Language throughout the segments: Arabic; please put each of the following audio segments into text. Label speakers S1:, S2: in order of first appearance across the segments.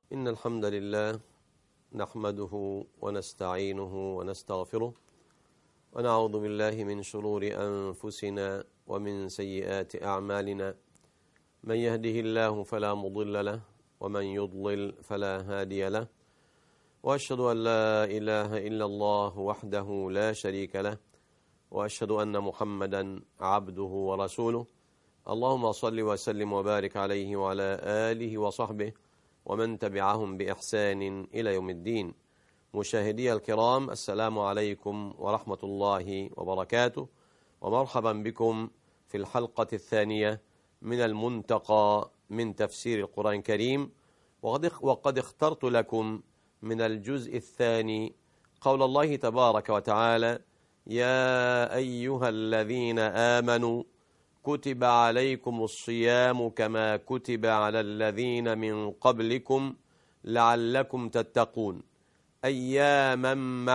S1: إن الحمد لله نحمده ونستعينه ونستغفره ونعوذ بالله من شرور أنفسنا ومن سيئات أعمالنا. من يهده الله فلا مضل له ومن يضلل فلا هادي له، وأشهد أن لا إله إلا الله وحده لا شريك له، وأشهد أن محمدا عبده ورسوله. اللهم صل وسلم وبارك عليه وعلى آله وصحبه ومن تبعهم بإحسان إلى يوم الدين. مشاهدي الكرام، السلام عليكم ورحمة الله وبركاته، ومرحبا بكم في الحلقة الثانية من المنتقى من تفسير القرآن الكريم. وقد اخترت لكم من الجزء الثاني قول الله تبارك وتعالى: يا أيها الذين آمنوا كتب عليكم الصيام كما كتب على الذين من قبلكم لعلكم تتقون أياما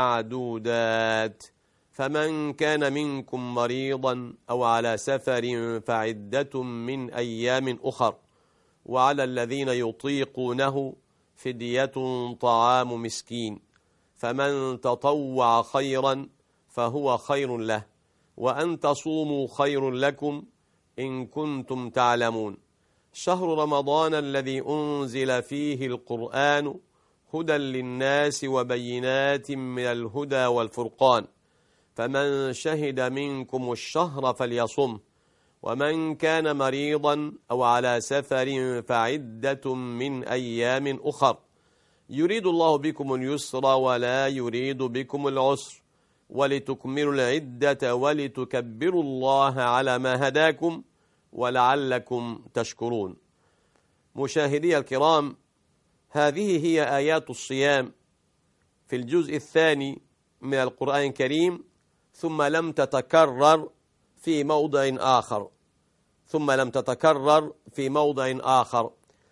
S1: معدودات، فمن كان منكم مريضا أو على سفر فعدة من أيام أخر، وعلى الذين يطيقونه فدية طعام مسكين، فمن تطوع خيرا فهو خير له، وأن تصوموا خير لكم إن كنتم تعلمون. شهر رمضان الذي أنزل فيه القرآن هدى للناس وبينات من الهدى والفرقان، فمن شهد منكم الشهر فليصم، ومن كان مريضا أو على سفر فعدة من أيام أخر، يريد الله بكم اليسر ولا يريد بكم العسر، ولتكملوا العدة ولتكبروا الله على ما هداكم ولعلكم تشكرون. مشاهدي الكرام، هذه هي آيات الصيام في الجزء الثاني من القرآن الكريم، ثم لم تتكرر في موضع آخر.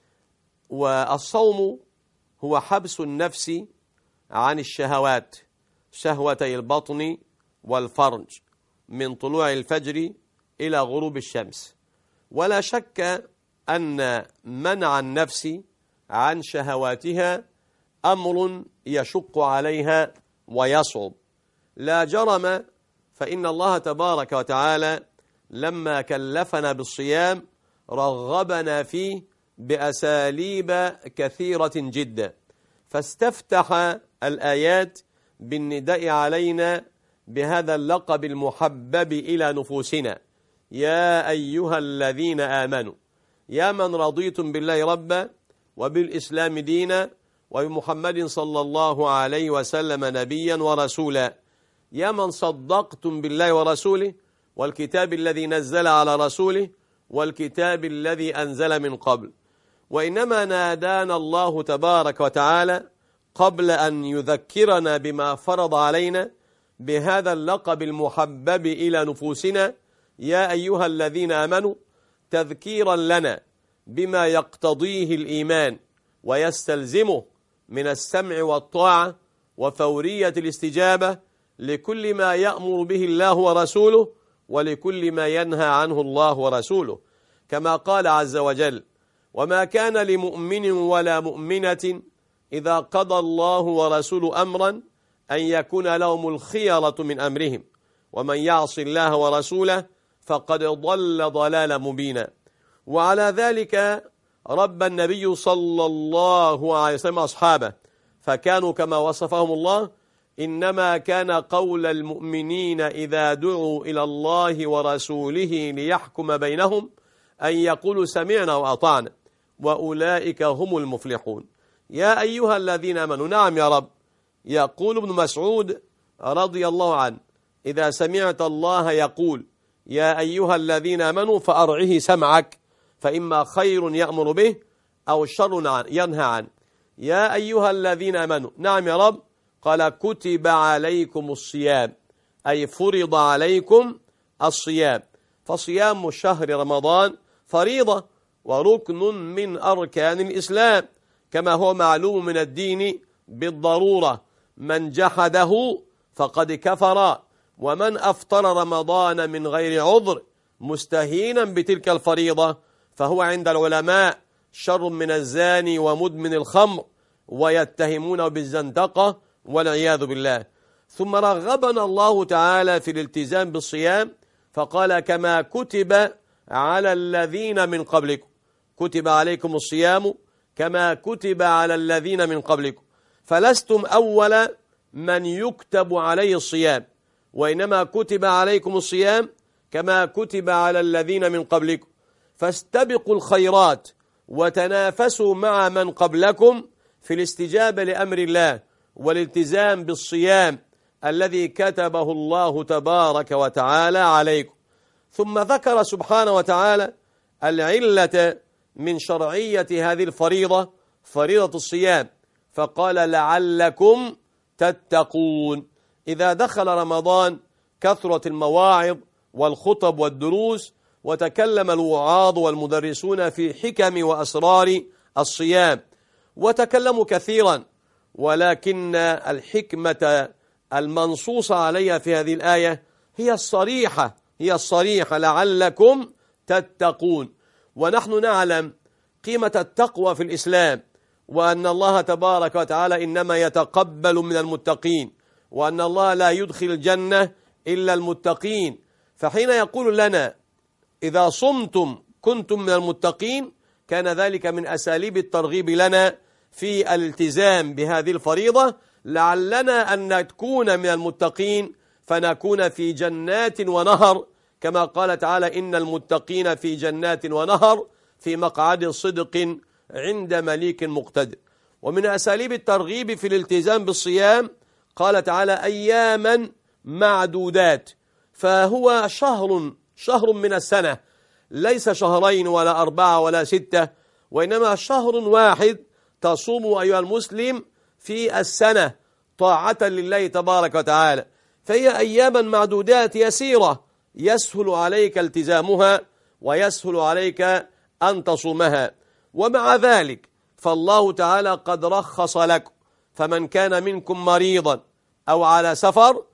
S1: والصوم هو حبس النفس عن الشهوات، شهوتي البطن والفرج، من طلوع الفجر إلى غروب الشمس. ولا شك أن منع النفس عن شهواتها أمر يشق عليها ويصعب، لا جرم، فإن الله تبارك وتعالى لما كلفنا بالصيام رغبنا فيه بأساليب كثيرة جدا، فاستفتح الآيات بالنداء علينا بهذا اللقب المحبب إلى نفوسنا: يا أيها الذين آمنوا، يا من رضيتم بالله ربا وبالإسلام دينا وبمحمد صلى الله عليه وسلم نبيا ورسولا، يا من صدقتم بالله ورسوله والكتاب الذي نزل على رسوله والكتاب الذي أنزل من قبل. وإنما نادانا الله تبارك وتعالى قبل أن يذكرنا بما فرض علينا بهذا اللقب المحبب إلى نفوسنا: يا أيها الذين آمنوا، تذكيرا لنا بما يقتضيه الإيمان ويستلزمه من السمع والطاعة وفورية الاستجابة لكل ما يأمر به الله ورسوله ولكل ما ينهى عنه الله ورسوله، كما قال عز وجل: وما كان لمؤمن ولا مؤمنة إذا قضى الله ورسوله أمرا أن يكون لهم الخيرة من أمرهم، ومن يعص الله ورسوله فقد ضل ضلالا مبينا. وعلى ذلك رب النبي صلى الله عليه وسلم أصحابه، فكانوا كما وصفهم الله: إنما كان قول المؤمنين إذا دعوا إلى الله ورسوله ليحكم بينهم أن يقولوا سمعنا وأطعنا وأولئك هم المفلحون. يا أيها الذين آمنوا، نعم يا رب. يقول ابن مسعود رضي الله عنه: إذا سمعت الله يقول يا أيها الذين آمنوا فأرعه سمعك، فإما خير يأمر به أو شر ينهى عنه. يا أيها الذين آمنوا، نعم يا رب. قال: كتب عليكم الصيام، أي فرض عليكم الصيام. فصيام شهر رمضان فريضة وركن من أركان الإسلام، كما هو معلوم من الدين بالضرورة. من جحده فقد كفر، ومن أفطر رمضان من غير عذر مستهينا بتلك الفريضة فهو عند العلماء شر من الزاني ومدمن الخمر ويتهمونه بالزندقة والعياذ بالله. ثم رغبنا الله تعالى في الالتزام بالصيام فقال كما كتب على الذين من قبلكم، كتب عليكم الصيام كما كتب على الذين من قبلكم، فلستم أول من يكتب عليه الصيام، وإنما كتب عليكم الصيام كما كتب على الذين من قبلكم، فاستبقوا الخيرات وتنافسوا مع من قبلكم في الاستجابة لأمر الله والالتزام بالصيام الذي كتبه الله تبارك وتعالى عليكم. ثم ذكر سبحانه وتعالى العلة من شرعية هذه الفريضة، فريضة الصيام، فقال لعلكم تتقون. إذا دخل رمضان كثرت المواعظ والخطب والدروس، وتكلم الوعاظ والمدرسون في حكم وأسرار الصيام، وتكلموا كثيرا، ولكن الحكمة المنصوص عليها في هذه الآية هي الصريحة لعلكم تتقون. ونحن نعلم قيمة التقوى في الإسلام، وأن الله تبارك وتعالى إنما يتقبل من المتقين، وأن الله لا يدخل الجنة إلا المتقين. فحين يقول لنا إذا صمتم كنتم من المتقين، كان ذلك من أساليب الترغيب لنا في الالتزام بهذه الفريضة، لعلنا أن نكون من المتقين فنكون في جنات ونهر، كما قال تعالى إن المتقين في جنات ونهر في مقعد صدق عند مليك مقتدر. ومن أساليب الترغيب في الالتزام بالصيام قال تعالى أياما معدودات، فهو شهر من السنة، ليس شهرين ولا 4 ولا 6، وإنما شهر واحد تصوم أيها المسلم في السنة طاعة لله تبارك وتعالى، فهي أياما معدودات يسيرة يسهل عليك التزامها ويسهل عليك أن تصومها. ومع ذلك فالله تعالى قد رخص لكم، فمن كان منكم مريضا أو على سفر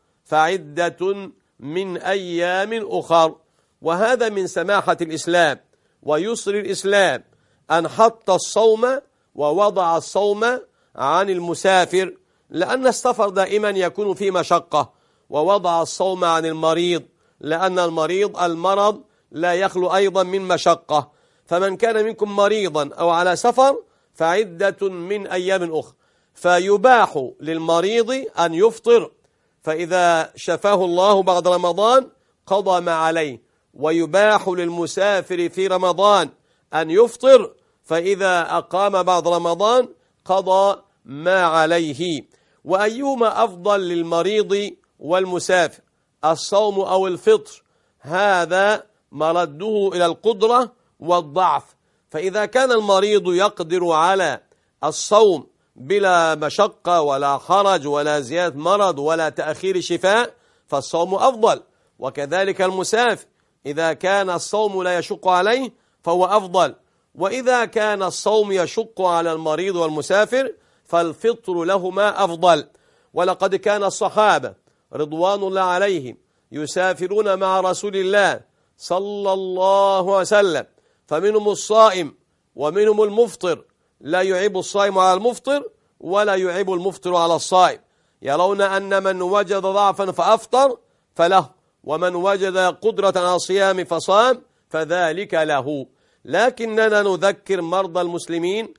S1: فعدة من أيام أخر. وهذا من سماحة الإسلام ويسر الإسلام أن حط الصوم ووضع الصوم عن المسافر، لأن السفر دائما يكون فيه مشقة، ووضع الصوم عن المريض لأن المرض لا يخلو أيضا من مشقة. فمن كان منكم مريضا أو على سفر فعدة من أيام أخرى، فيباح للمريض أن يفطر، فإذا شفاه الله بعد رمضان قضى ما عليه، ويباح للمسافر في رمضان أن يفطر، فإذا أقام بعد رمضان قضى ما عليه. وأيهما أفضل للمريض والمسافر، الصوم أو الفطر؟ هذا مرده إلى القدرة والضعف، فإذا كان المريض يقدر على الصوم بلا مشقة ولا حرج ولا زيادة مرض ولا تأخير شفاء فالصوم أفضل، وكذلك المسافر إذا كان الصوم لا يشق عليه فهو أفضل، وإذا كان الصوم يشق على المريض والمسافر فالفطر لهما أفضل. ولقد كان الصحابة رضوان الله عليهم يسافرون مع رسول الله صلى الله عليه وسلم، فمنهم الصائم ومنهم المفطر، لا يعيب الصائم على المفطر ولا يعيب المفطر على الصائم، يرون أن من وجد ضعفا فأفطر فله، ومن وجد قدرة على الصيام فصام فذلك له. لكننا نذكر مرضى المسلمين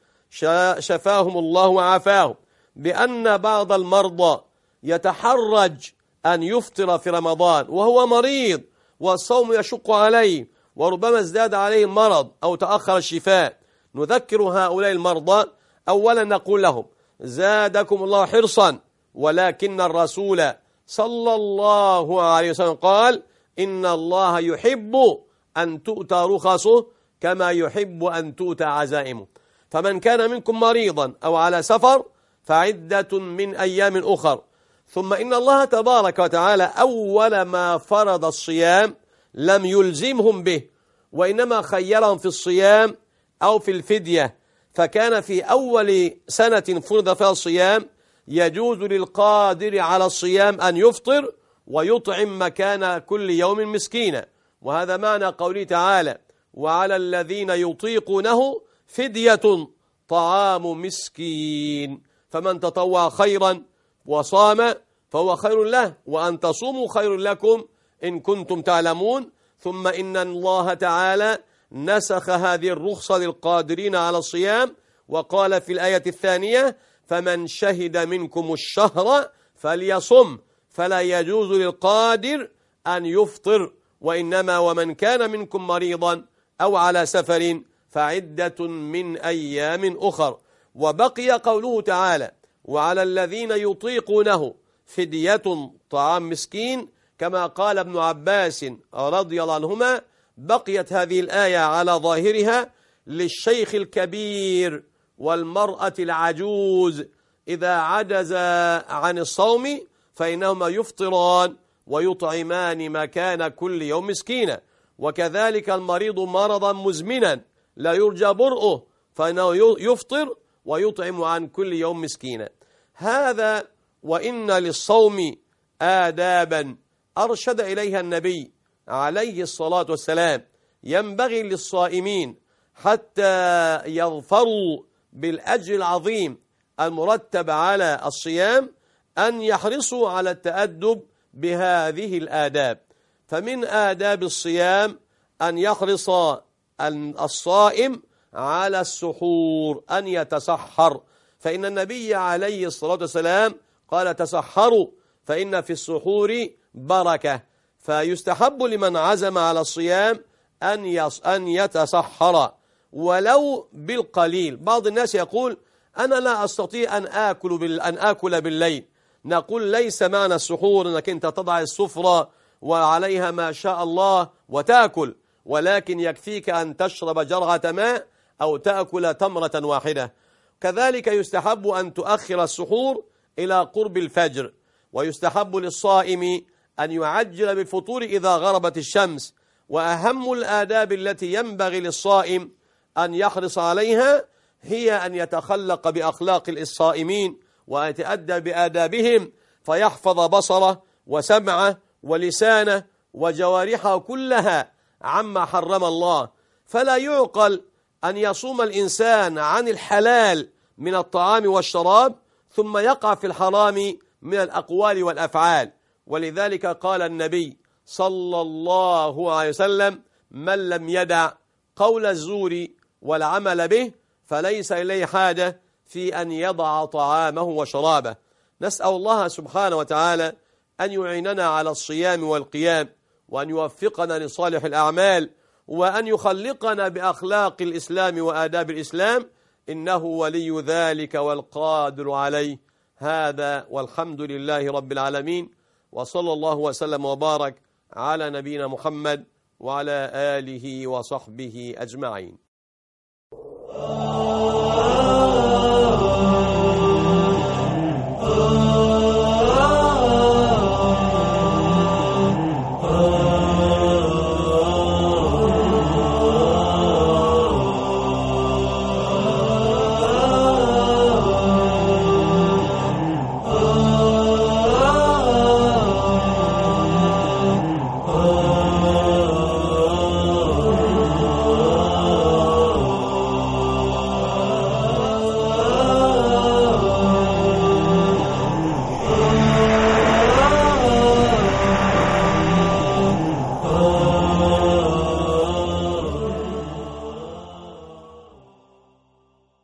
S1: شفاهم الله وعافاهم بأن بعض المرضى يتحرج أن يفطر في رمضان وهو مريض والصوم يشق عليه، وربما ازداد عليه المرض أو تأخر الشفاء. نذكر هؤلاء المرضى أولا نقول لهم زادكم الله حرصا، ولكن الرسول صلى الله عليه وسلم قال إن الله يحب أن تؤتى رخصه كما يحب أن تؤتى عزائمه. فمن كان منكم مريضا أو على سفر فعدة من أيام أخر. ثم إن الله تبارك وتعالى أول ما فرض الصيام لم يلزمهم به، وإنما خيرهم في الصيام أو في الفدية، فكان في أول سنة فرض فيها الصيام يجوز للقادر على الصيام أن يفطر ويطعم مكان كل يوم مسكينا، وهذا معنى قوله تعالى وعلى الذين يطيقونه فدية طعام مسكين، فمن تطوع خيرا وصام فهو خير له، وأن تصوموا خير لكم إن كنتم تعلمون. ثم إن الله تعالى نسخ هذه الرخصة للقادرين على الصيام، وقال في الآية الثانية: فمن شهد منكم الشهر فليصم، فلا يجوز للقادر أن يفطر، وإنما ومن كان منكم مريضا أو على سفر فعدة من أيام أخر. وبقي قوله تعالى: وعلى الذين يطيقونه فدية طعام مسكين، كما قال ابن عباس رضي الله عنهما: بقيت هذه الآية على ظاهرها للشيخ الكبير والمرأة العجوز إذا عجز عن الصوم فإنهما يفطران ويطعمان مكان كل يوم مسكينا، وكذلك المريض مرضا مزمنا لا يرجى برؤه فإنه يفطر ويطعم عن كل يوم مسكينا. هذا وإن للصوم آدابا أرشد إليها النبي عليه الصلاة والسلام ينبغي للصائمين حتى يظفروا بالأجر العظيم المرتب على الصيام أن يحرصوا على التأدب بهذه الآداب. فمن آداب الصيام أن يحرص الصائم على السحور، أن يتسحر، فإن النبي عليه الصلاة والسلام قال: تسحروا فإن في السحور بركة. فيستحب لمن عزم على الصيام أن يتسحر ولو بالقليل. بعض الناس يقول: أنا لا أستطيع أن آكل بالليل. نقول: ليس معنى السحور أنك أنت تضع السفرة وعليها ما شاء الله وتأكل، ولكن يكفيك أن تشرب جرعة ماء أو تأكل تمرة واحدة. كذلك يستحب أن تؤخر السحور إلى قرب الفجر، ويستحب للصائم أن يعجل بالفطور إذا غربت الشمس. وأهم الآداب التي ينبغي للصائم أن يحرص عليها هي أن يتخلق بأخلاق الصائمين ويتأدى بآدابهم، فيحفظ بصره وسمعه ولسانه وجوارحه كلها عما حرم الله. فلا يعقل أن يصوم الإنسان عن الحلال من الطعام والشراب ثم يقع في الحرام من الأقوال والأفعال. ولذلك قال النبي صلى الله عليه وسلم: من لم يدع قول الزور والعمل به فليس إليه حاجة في أن يضع طعامه وشرابه. نسأل الله سبحانه وتعالى أن يعيننا على الصيام والقيام، وأن يوفقنا لصالح الأعمال، وأن يخلقنا بأخلاق الإسلام وآداب الإسلام، إنه ولي ذلك والقادر عليه. هذا والحمد لله رب العالمين، وصلى الله وسلم وبارك على نبينا محمد وعلى آله وصحبه أجمعين.